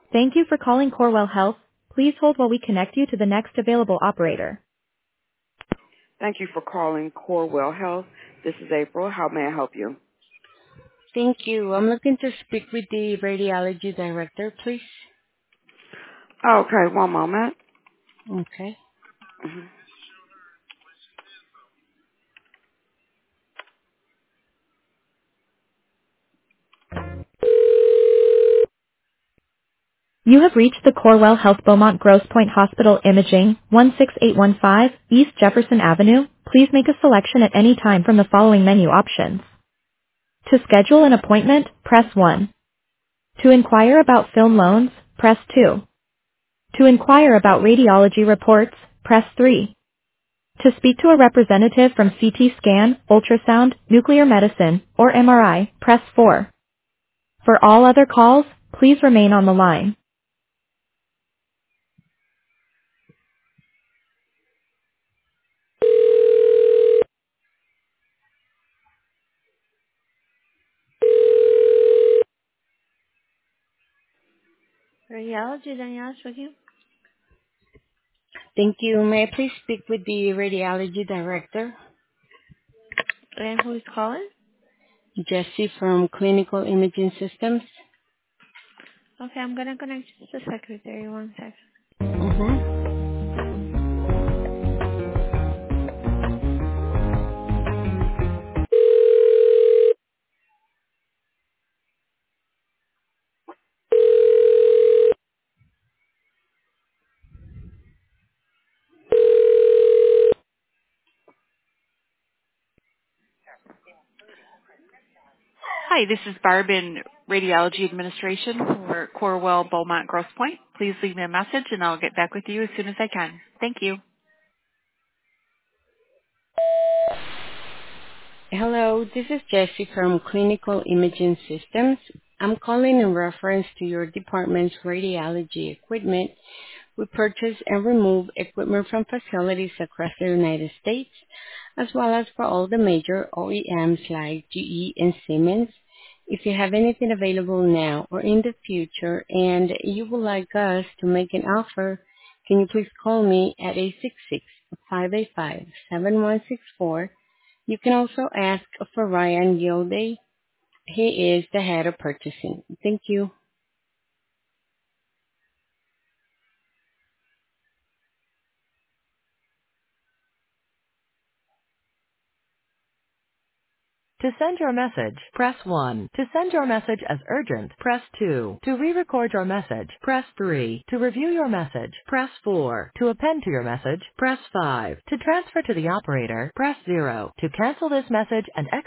Thank you for calling Corewell Health. Please hold while we connect you to the next available operator. Thank you for calling Corewell Health. This is April. How may I help you? Thank you. I'm looking to speak with the radiology director, please. Okay, one moment. Okay. Mhm. You have reached the Corewell Health Beaumont Grosse Pointe Hospital Imaging, 16815 East Jefferson Avenue. Please make a selection at any time from the following menu options. To schedule an appointment, press 1. To inquire about film loans, press 2. To inquire about radiology reports, press 3. To speak to a representative from CT scan, ultrasound, nuclear medicine, or MRI, press 4. For all other calls, please remain on the line. Radiology, Danielle speaking. Thank you. May I please speak with the radiology director, And who's calling? Jesse from Clinical Imaging Systems? Okay, I'm gonna connect you to the secretary. One second. Mm-hmm. Hi, this is Barb in Radiology Administration for Corewell Beaumont Grosse Pointe. Please leave me a message and I'll get back with you as soon as I can. Thank you. Hello, this is Jesse from Clinical Imaging Systems. I'm calling in reference to your department's radiology equipment. We purchase and remove equipment from facilities across the United States, as well as for all the major OEMs like GE and Siemens. If you have anything available now or in the future and you would like us to make an offer, can you please call me at 866-585-7164. You can also ask for Ryan Gilday. He is the head of purchasing. Thank you. To send your message, press 1. To send your message as urgent, press 2. To re-record your message, press 3. To review your message, press 4. To append to your message, press 5. To transfer to the operator, press 0. To cancel this message and